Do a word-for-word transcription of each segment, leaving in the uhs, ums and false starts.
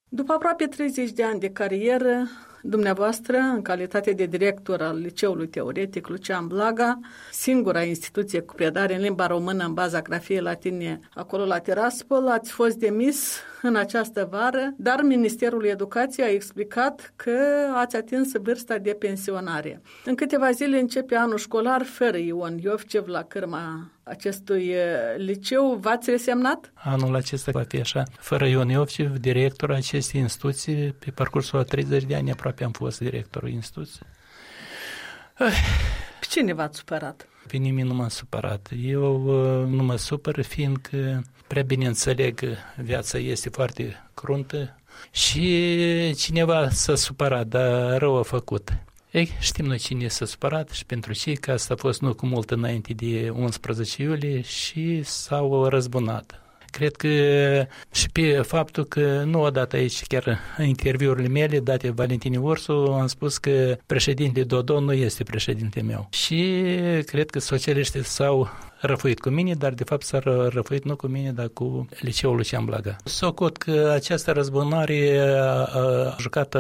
După aproape treizeci de ani de carieră, dumneavoastră, în calitate de director al Liceului Teoretic Lucian Blaga, singura instituție cu predare în limba română în baza grafiei latine acolo la Tiraspol, ați fost demis în această vară, dar Ministerul Educației a explicat că ați atins vârsta de pensionare. În câteva zile începe anul școlar fără Ion Iovcev la cârma acestui liceu. V-ați resemnat? Anul acesta va fi așa. Fără Ion Iovcev, directorul acestei instituții, pe parcursul a treizeci de ani aproape am fost directorul instituției. Pe cine v-ați supărat? Pe nimeni nu m-am supărat. Eu uh, nu mă supăr, fiindcă prea bine înțeleg că viața este foarte cruntă și cineva s-a supărat, dar rău a făcut. Ei, știm noi cine s-a supărat și pentru cei că asta a fost nu cu mult înainte de unsprezece iulie și s-au răzbunat. Cred că și pe faptul că nu odată aici, chiar în interviurile mele date Valentine Ursu, am spus că președintele Dodon nu este președintele meu. Și cred că socialiștii s-au răfuit cu mine, dar de fapt s-a răfuit nu cu mine, dar cu Liceul Lucian Blaga. Socot că această răzbunare a jucat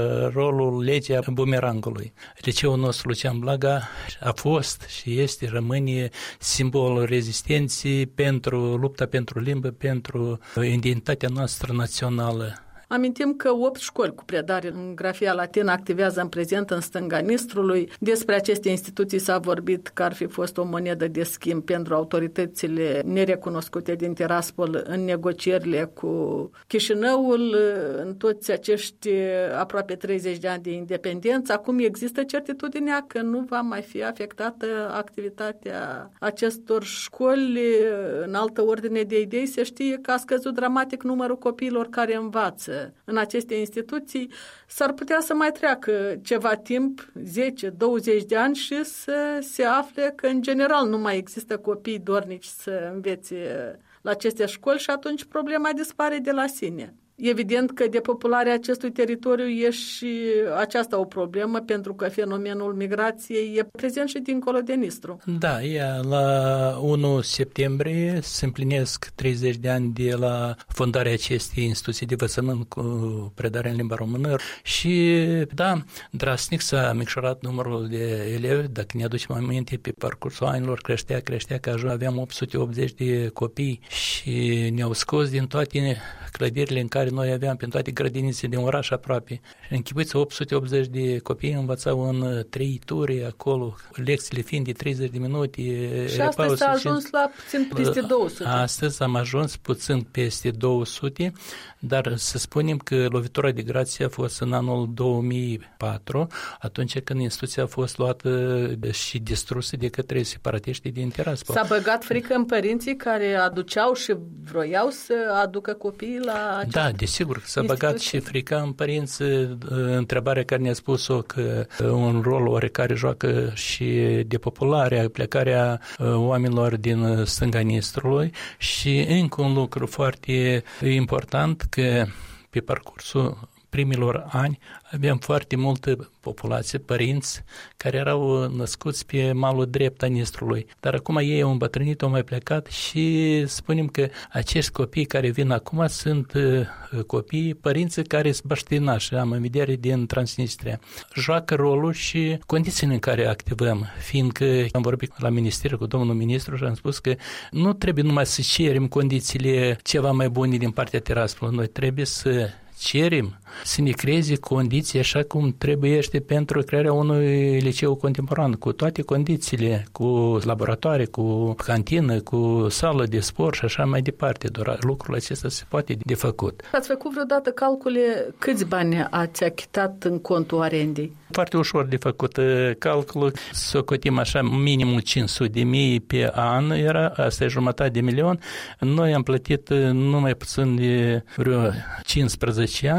rolul legea bumerangului. Liceul nostru Lucian Blaga a fost și este, rămâne simbolul rezistenței pentru lupta pentru limbă, pentru identitatea noastră națională. Amintim că opt școli cu predare în grafia latină activează în prezent în stânga Nistrului. Despre aceste instituții s-a vorbit că ar fi fost o monedă de schimb pentru autoritățile nerecunoscute din Tiraspol în negocierile cu Chișinăul în toți acești aproape treizeci de ani de independență. Acum există certitudinea că nu va mai fi afectată activitatea acestor școli. În altă ordine de idei se știe că a scăzut dramatic numărul copiilor care învață în aceste instituții. S-ar putea să mai treacă ceva timp, zece douăzeci de ani, și să se afle că în general nu mai există copii dornici să învețe la aceste școli și atunci problema dispare de la sine. Evident că depopularea acestui teritoriu e și aceasta o problemă, pentru că fenomenul migrației e prezent și dincolo de Nistru. Da, ea, la unu septembrie se împlinesc treizeci de ani de la fondarea acestei instituții de învățământ cu predare în limba română și, da, drastic s-a micșorat numărul de elevi. Dacă ne aducem aminte, pe parcursul anilor creștea, creștea, că aveam opt sute optzeci de copii și ne-au scos din toate clădirile în care noi aveam, pe toate grădinițele din oraș aproape. Închipuiți, opt sute optzeci de copii învățau în trei ture acolo, lecțiile fiind de treizeci de minute. Și astăzi s-a ajuns la puțin peste două sute. Astăzi am ajuns puțin peste două sute, dar să spunem că lovitura de grație a fost în anul două mii patru, atunci când instituția a fost luată și distrusă de către separatiștii din Tiraspol. S-a băgat frică în părinții care aduceau și vroiau să aducă copiii la acest... Da, desigur că s-a instituție. Băgat și frica în părinți. Întrebarea care ne-a spus-o că un rol oarecare joacă și depopularea, plecarea oamenilor din stânga Nistrului și încă un lucru foarte important, că pe parcursul primilor ani aveam foarte multă populație, părinți care erau născuți pe malul drept a Nistrului. Dar acum ei au îmbătrânit, au mai plecat și spunem că acești copii care vin acum sunt copii, părinții care sunt băștinași, am în vedere din Transnistria. Joacă rolul și condițiile în care activăm, fiindcă am vorbit la minister cu domnul ministru și am spus că nu trebuie numai să cerem condițiile ceva mai bune din partea Tiraspolului, noi trebuie să cerem să ne creeze condiții așa cum trebuiește pentru crearea unui liceu contemporan, cu toate condițiile, cu laboratoare, cu cantină, cu sală de sport și așa mai departe. Doar lucrul acesta se poate de făcut. Ați făcut vreodată calcule câți bani ați achitat în contul arendei? Foarte ușor de făcut calculul. Să cotim așa minimum cinci sute de mii pe an, era, asta e jumătate de milion. Noi am plătit numai puțin de vreo cincisprezece ani,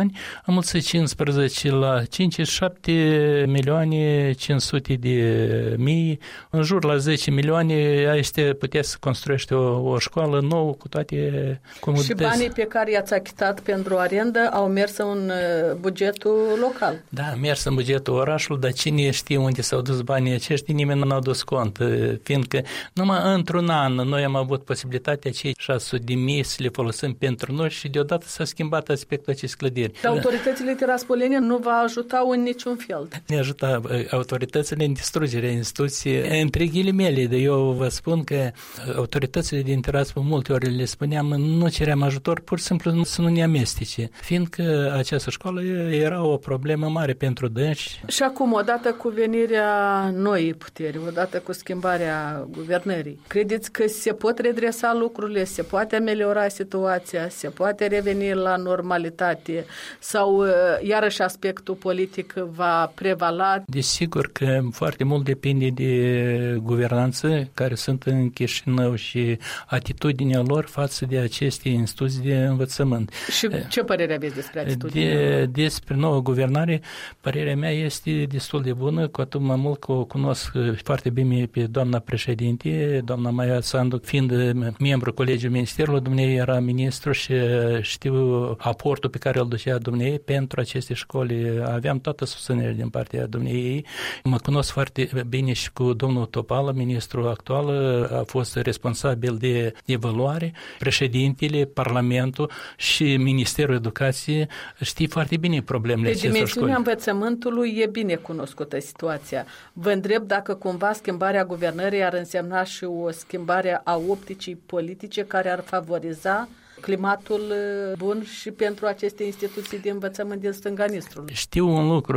înmulțit cincisprezece la cinci, șapte milioane cinci sute de mii, în jur la zece milioane, este putea să construiești o, o școală nouă cu toate comodități. Și banii pe care i-ați achitat pentru arendă au mers în bugetul local. Da, a mers în bugetul orașului, dar cine știe unde s-au dus banii aceștia, nimeni nu a dus cont, fiindcă numai într-un an noi am avut posibilitatea cei șase sute de mii să le folosim pentru noi și deodată s-a schimbat aspectul acestei clădiri. Dar autoritățile tiraspolene nu vă ajutau în niciun fel. Ne ajută autoritățile în distrugerea instituției, între ghilimele, de eu vă spun că autoritățile din Tiraspol multe ori le spuneam, nu ceream ajutor, pur și simplu să nu ne amestece, fiindcă această școală era o problemă mare pentru dânsi. Și acum, odată cu venirea noii puteri, odată cu schimbarea guvernării, credeți că se pot redresa lucrurile, se poate ameliora situația, se poate reveni la normalitate sau iarăși aspectul politic va prevala? Desigur că foarte mult depinde de guvernanță care sunt în Chișinău și atitudinea lor față de aceste instituții de învățământ. Și ce părere aveți despre atitudinea de, lor? Despre nouă guvernare, părerea mea este destul de bună, cu atât mai mult că o cunosc foarte bine pe doamna președinte, doamna Maia Sandu, fiind membru Colegiului Ministerului, dumneavoastră era ministru și știu aportul pe care îl ducea dumneavoastră pentru aceste școli. Aveam toată susținerea din partea dumneavoastră. Mă cunosc foarte bine și cu domnul Topală, ministrul actual, a fost responsabil de evaluare, președintele, Parlamentul și Ministerul Educației știe foarte bine problemele acestor școli. Pe dimensiunea învățământului e bine cunoscută situația. Vă întreb dacă cumva schimbarea guvernării ar însemna și o schimbare a opticii politice care ar favoriza climatul bun și pentru aceste instituții de învățământ din Stânganistrului. Știu un lucru,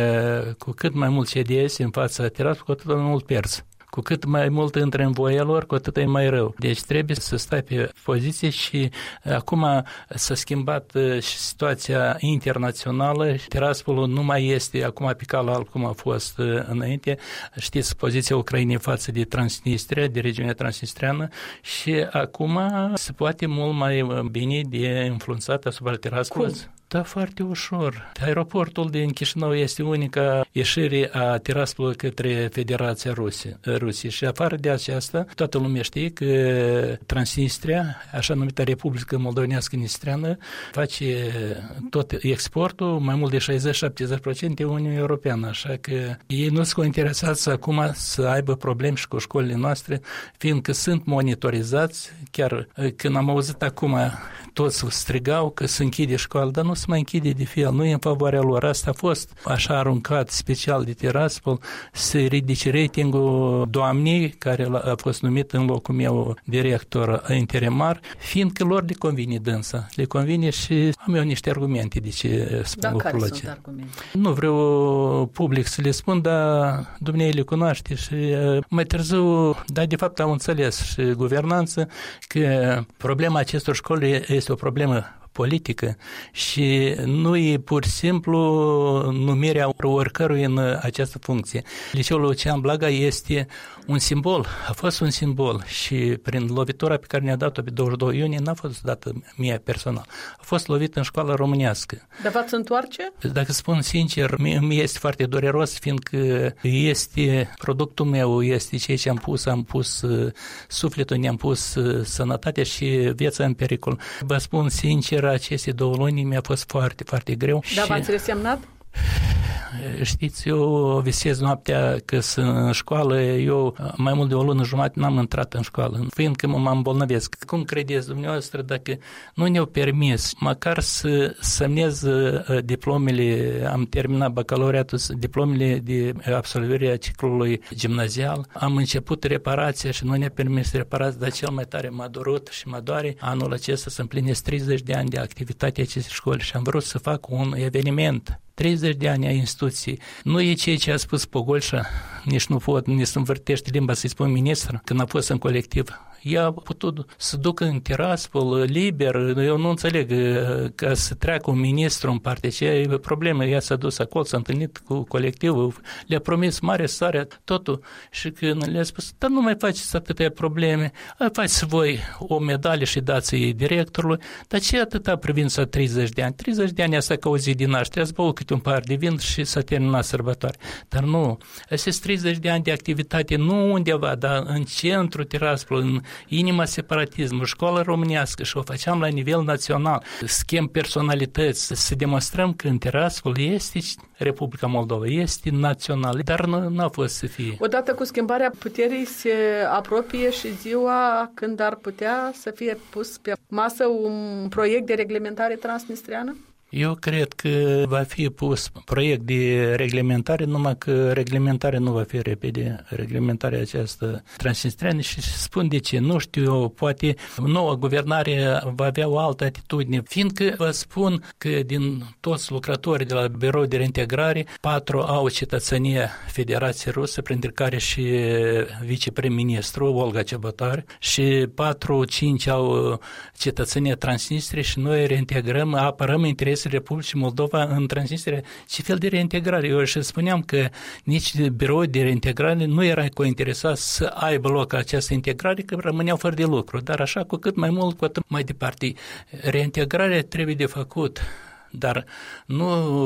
că cu cât mai mult cedezi în fața terasului, cu atât mai mult pierzi. Cu cât mai mult intră în voia lor, cu atât e mai rău. Deci trebuie să stai pe poziție și acum s-a schimbat și situația internațională. Tiraspolul nu mai este acum pe cal alb cum a fost înainte. Știți, poziția Ucrainei față de Transnistria, de regiunea transnistreană și acum se poate mult mai bine de influențat asupra Tiraspolului. Da, foarte ușor. Aeroportul din Chișinău este unica ieșire a Tiraspolului către Federația Rusiei și afară de aceasta, toată lumea știe că Transnistria, așa numită Republică Moldovenească Nistreană, face tot exportul, mai mult de șaizeci-șaptezeci la sută de Uniunea Europeană, așa că ei nu sunt interesați acum să aibă probleme și cu școlile noastre, fiindcă sunt monitorizați. Chiar când am auzit acum, toți strigau că se închide școala, dar nu se mai închide de fel, nu e în favoarea lor. Asta a fost așa aruncat special de Tiraspol să ridice ratingul doamnei care a fost numit în locul meu director interimar, fiindcă lor le convine dânsa. Le convine și am eu niște argumente de ce spun da, lucrul care acesta. Sunt argumente? Nu vreau public să le spun, dar dumneavoastră le cunoaște și mai târziu, dar de fapt am înțeles și guvernanță că problema acestor școli este o problemă politică și nu e pur și simplu numirea oricărui în această funcție. Liceul Lucian Blaga este un simbol, a fost un simbol și prin lovitura pe care ne-a dat-o pe douăzeci și doi iunie n-a fost dată mie personal. A fost lovit în școala românească. Dar v-ați întoarce? Dacă spun sincer, mie este foarte dureros, fiindcă este productul meu, este ceea ce am pus, am pus sufletul, ne-am pus sănătatea și viața în pericol. Vă spun sincer, aceste două luni mi-a fost foarte, foarte greu. Dar și v-ați resemnat? Știți, eu visez noaptea că sunt în școală, eu mai mult de o lună jumătate n-am intrat în școală, fiindcă mă îmbolnăvesc. Cum credeți dumneavoastră dacă nu ne-au permis măcar să semnez diplomele, am terminat bacalaureatul, diplomele de absolvire a ciclului gimnazial, am început reparația și nu ne-a permis reparația, dar cel mai tare m-a durut și mă doare anul acesta să împlinesc treizeci de ani de activitate a acestei școli și am vrut să fac un eveniment. treizeci de ani a instituției. Nu e ceea ce a spus Pogolșa, nici nu pot, nici să învârtește limba să-i spun ministru, când a fost în colectiv. Ea a putut să ducă în Tiraspol liber, eu nu înțeleg că să treacă un ministru în partea ce e problemă, ea s-a dus acolo, s-a întâlnit cu colectivul, le-a promis mare stare, totul, și când le-a spus, dar nu mai faceți atâtea probleme, faceți voi o medalie și dați-i directorului, dar ce atâta privința treizeci de ani? treizeci de ani asta ca o zi din naștere, ați băut câte un par de vin și s-a terminat sărbătoare. Dar nu, astea treizeci de ani de activitate, nu undeva, dar în centru Tiraspol, în inima separatismului, școala românească, și o făceam la nivel național, schimb personalități, să demonstrăm că în Tiraspol este Republica Moldova, este națională, dar nu, nu a fost să fie. Odată cu schimbarea puterii se apropie și ziua când ar putea să fie pus pe masă un proiect de reglementare transnistriană? Eu cred că va fi pus proiect de reglementare, numai că reglementarea nu va fi repede, reglementarea aceasta transnistriană, și spun de ce, nu știu eu, poate noua guvernare va avea o altă atitudine, fiindcă vă spun că din toți lucrătorii de la Birou de Reintegrare, patru au cetățenie Federației Rusă, printre care și viceprim-ministru Olga Cebatar, și patru, cinci au cetățenie Transnistrie, și noi reintegrăm, apărăm interesele Republicii Moldova în Transnistria. Ce fel de reintegrare? Eu și spuneam că nici Biroul de Reintegrare nu era cointeresat să aibă loc această integrare, că rămâneau fără de lucru. Dar așa, cu cât mai mult, cu atât mai departe. Reintegrarea trebuie de făcut, dar nu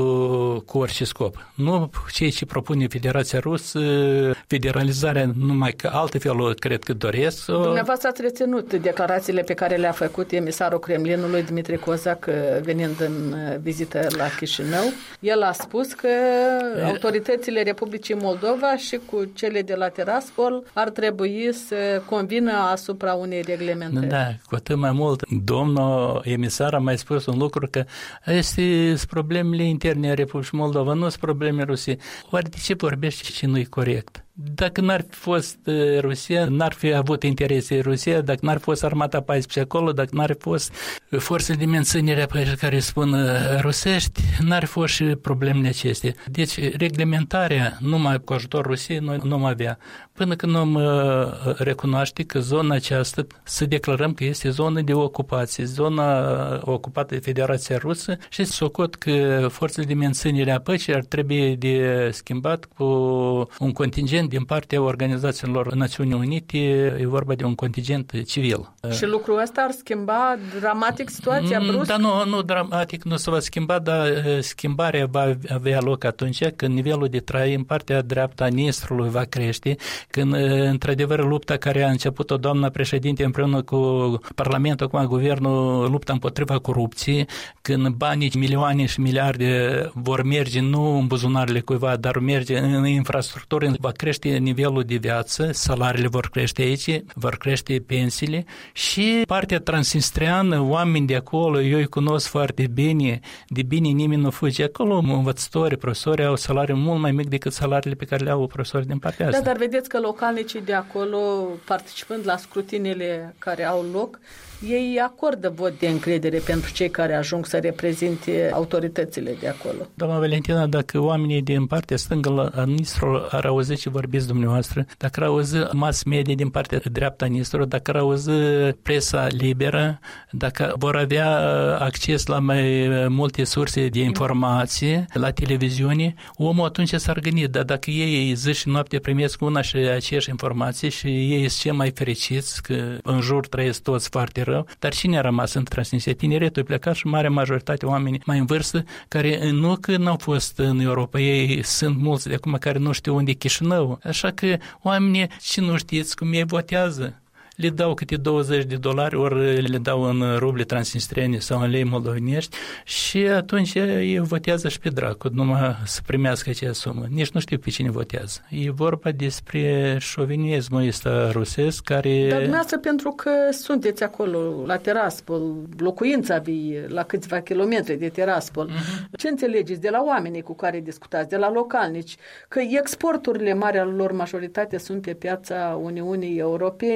cu orice scop. Nu ceea ce propune Federația Rusă, federalizarea numai că altfel cred că doresc. Dumneavoastră ați reținut declarațiile pe care le-a făcut emisarul Kremlinului Dmitri Kozak venind în vizită la Chișinău. El a spus că autoritățile Republicii Moldova și cu cele de la Tiraspol ar trebui să convină asupra unei reglementări. Da, cu atât mai mult. Domnul emisar a mai spus un lucru, că este sunt problemele interne a Republicii Moldova, nu sunt probleme Rusiei. Oare de ce vorbește și nu-i corect? Dacă n-ar fi fost Rusia, n-ar fi avut interese Rusia, dacă n-ar fi fost armata paisprezece acolo, dacă n-ar fi fost forțele de menținere pe care spun rusești, n-ar fi fost și problemele acestea. Deci reglementarea numai cu ajutorul Rusiei noi nu am avea. Până când nu recunoaște că zona aceasta, să declarăm că este zonă de ocupație, zona ocupată de Federația Rusă, și socot că forțele de menținere a păcii ar trebui de schimbat cu un contingent din partea organizațiilor Națiunii Unite, e vorba de un contingent civil. Și lucrul ăsta ar schimba dramatic situația brusc? Da, nu, nu dramatic nu se va schimba, dar schimbarea va avea loc atunci când nivelul de trai în partea dreaptă a Nistrului va crește, când într-adevăr lupta care a început-o doamna președinte împreună cu Parlamentul, acum guvernul, lupta împotriva corupției, când banii, milioane și miliarde vor merge nu în buzunarele cuiva, dar merge în infrastructură, va crește nivelul de viață, salariile vor crește aici, vor crește pensiile, și partea transnistriană, oameni de acolo, eu îi cunosc foarte bine, de bine nimeni nu fuge acolo, învățători, profesori au salarii mult mai mic decât salariile pe care le au profesori din partea asta. Da, dar vedeți că localnicii de acolo, participând la scrutinile care au loc, ei acordă vot de încredere pentru cei care ajung să reprezinte autoritățile de acolo. Doamna Valentina, dacă oamenii din partea stângă a Nistrului ar auzi ce vorbiți dumneavoastră, dacă ar auzi mass media din partea dreaptă a Nistrului, dacă ar auzi presa liberă, dacă vor avea acces la mai multe surse de informație, la televiziune, omul atunci s-ar gândi, dar dacă ei zi și noapte primesc una și aceeași informație și ei sunt cei mai fericiți, că în jur trăiesc toți foarte rău, dar cine a rămas în Transnistria? Tineretul e plecat și mare majoritate oameni mai în vârstă, care nu că n-au fost în Europa, ei sunt mulți de acum care nu știu unde e Chișinău. Așa că oamenii, și nu știți cum ei votează, le dau câte douăzeci de dolari, ori le dau în ruble transnistriene sau în lei moldovenești, și atunci ei votează și pe dracu, numai să primească acea sumă. Nici nu știu pe cine votează. E vorba despre șovinismul ăsta rusesc care... Dar dumneavoastră, pentru că sunteți acolo la Tiraspol, locuința vii la câțiva kilometri de Tiraspol, uh-huh. Ce înțelegeți de la oamenii cu care discutați, de la localnici, că exporturile mari al lor majoritate sunt pe piața Uniunii Europene, că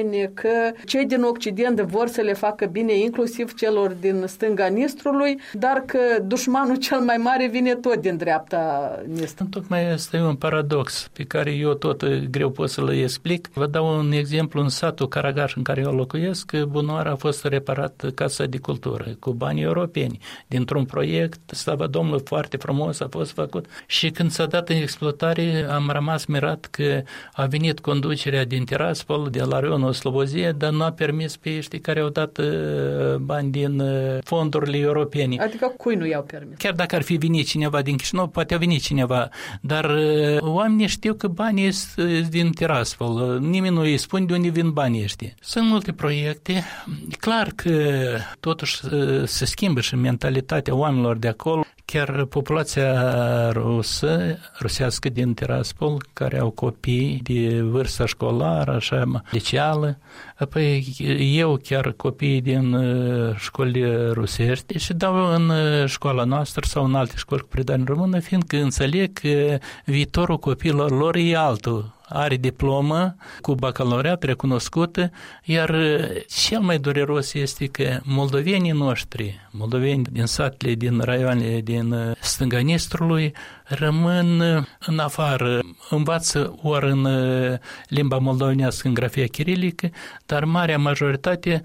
că cei din Occident vor să le facă bine, inclusiv celor din stânga Nistrului, dar că dușmanul cel mai mare vine tot din dreapta Nistrului. Tocmai este un paradox pe care eu tot greu pot să-l explic. Vă dau un exemplu. În satul Caragaș în care eu locuiesc, bunoară a fost reparat Casa de Cultură cu bani europeni. Dintr-un proiect, slavă Domnului, foarte frumos a fost făcut. Și când s-a dat în exploatare, am rămas mirat că a venit conducerea din Tiraspol, de la raionul Slobozie, dar nu a permis pe ăștia care au dat bani din fondurile europene. Adică cui nu i-au permis? Chiar dacă ar fi venit cineva din Chișinău, poate a venit cineva, dar oamenii știu că banii sunt din Tiraspol. Nimeni nu îi spune de unde vin banii ăștia. Sunt multe proiecte. Clar că totuși se schimbă și mentalitatea oamenilor de acolo. Chiar populația rusă, rusească din Tiraspol, care au copii de vârstă școlară, așa, liceală, apoi eu chiar copii din școli rusești și dau în școala noastră sau în alte școli cu predare în română, fiindcă înțeleg că viitorul copiilor lor e altul. Are diplomă cu bacalaureat recunoscută, iar cel mai dureros este că moldovenii noștri, moldoveni din satele, din raioanele din stânga Nistrului, rămân în afară, învață ori în limba moldovenească, în grafia chirilică, dar marea majoritate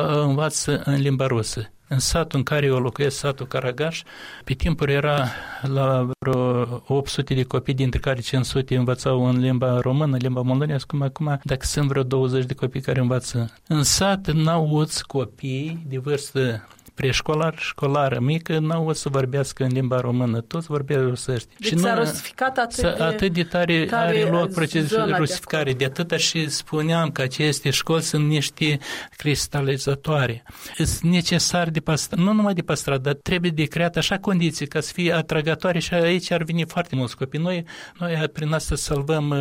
învață în limba rusă. În satul în care eu locuiesc, satul Caragaș, pe timpuri era la vreo opt sute de copii, dintre care cinci sute învățau în limba română, limba moldovenească, cum acum, dacă sunt vreo douăzeci de copii care învață. În sat n-auți copii de vârstă preșcolar, școlară mică, n-au să vorbească în limba română, toți vorbesc rusești. Deci și s-a rusificat atât de, atât de tare, tare are loc procesul de rusificare. De atâta și spuneam că aceste școli sunt niște cristalizatoare. Sunt necesari de păstrat, nu numai de păstrat, dar trebuie de creat așa condiții ca să fie atrăgătoare și aici ar veni foarte mulți copii. Noi, noi prin asta salvăm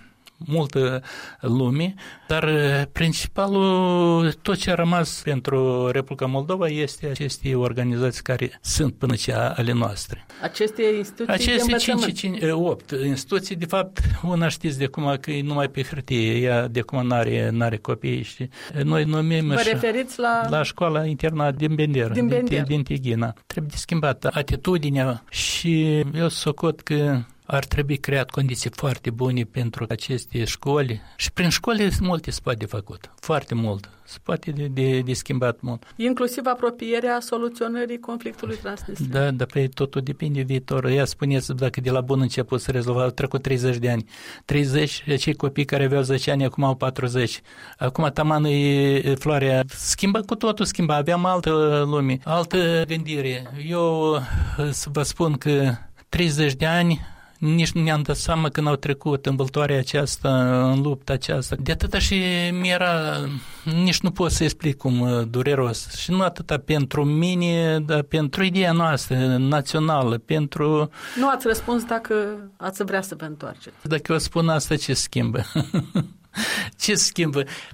multă lume, dar principalul, tot ce a rămas pentru Republica Moldova este aceste organizații care sunt până ce ale noastre. Aceste instituții aceste cinci, opt instituții, de fapt, una știți de cum că e numai pe hârtie, ea de cum n-are, n-are copii și noi numim Vă referiți la... la școala internată din Bender, din, din, din Tighina. Trebuie de schimbat atitudinea și eu socot că ar trebui creat condiții foarte bune pentru aceste școli și prin școli multe se poate de făcut, foarte mult, se poate de, de, de schimbat mult. Inclusiv apropierea soluționării conflictului transnistриan. Da, dar pe totul depinde viitorul. Ea spuneți dacă de la bun început să rezolva, au trecut treizeci de ani. treizeci, cei copii care aveau zece ani, acum au patruzeci. Acum taman e floarea. Schimbă cu totul, schimbă. Aveam altă lume, altă gândire. Eu vă spun că treizeci de ani nici nu ne-am dat seama când au trecut în băltoarea aceasta, în lupta aceasta. De atâta și mi-era, nici nu pot să explic cum dureros. Și nu atâta pentru mine, dar pentru ideea noastră națională, pentru... Nu ați răspuns dacă ați vrea să vă întoarceți. Dacă eu spun asta, ce schimbă? Ce schimbă?